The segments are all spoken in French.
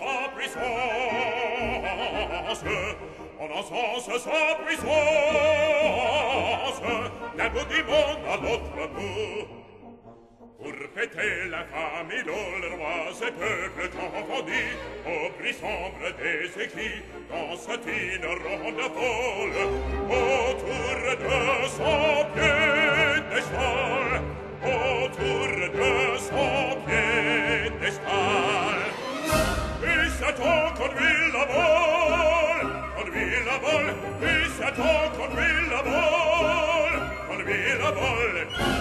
sa puissance, en un sens sa puissance, d'un bout du monde à l'autre bout. Pour fêter l'infamie dont le roi ses peuples confondit, au prix sombre des écrits, dans cette ronde folle, autour de son piédestal, autour de son piédestal. Et Satan conduit la vol, et Satan conduit la vol, conduit la vol.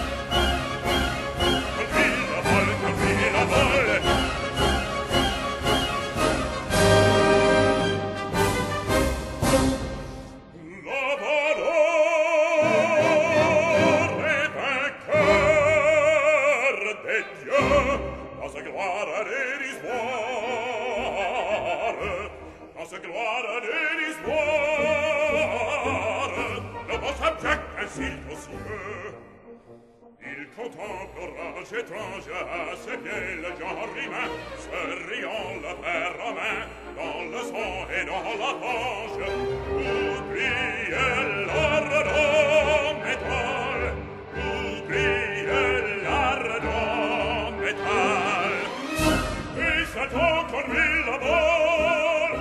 Il contemple rage étrange à ses pieds le genre humain, se riant le fer romain, dans le sang et dans la fange. Oubliez l'ardent métal, oubliez l'ardent métal. Et Satan conduit la vol,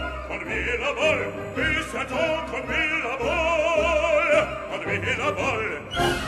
et Satan conduit la vol, conduit la vol.